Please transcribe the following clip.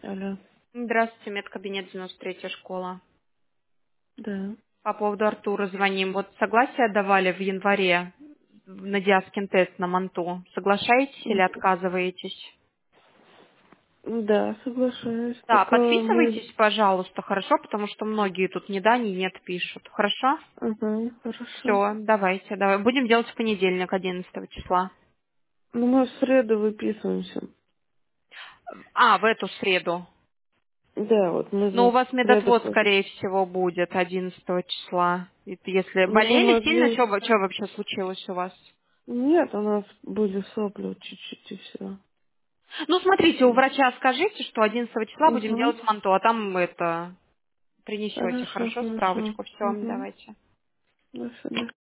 Алло. Здравствуйте, медкабинет 93-я школа. Да. По поводу Артура звоним. Вот согласие давали в январе на Диаскин тест на Манту. Соглашаетесь или отказываетесь? Да, соглашаюсь. Да, Только мы... подписывайтесь, пожалуйста, хорошо, потому что многие тут ни да, ни нет пишут. Хорошо? Ага, хорошо. Все, давайте, давай. Будем делать в понедельник, 11 числа. Ну, мы в среду выписываемся. А, в эту среду. Да, вот мы Ну, же у в вас среду медотвод, тоже. скорее всего, будет 11 числа. Если Ну, мы болели сильно, могли... что вообще случилось у вас? Нет, у нас были сопли вот чуть-чуть и все. Ну, смотрите, у врача скажите, что 11 числа будем Угу. делать манто, а там это принесете, Хорошо, хорошо, хорошо. справочку. Все, Угу. давайте. До свидания.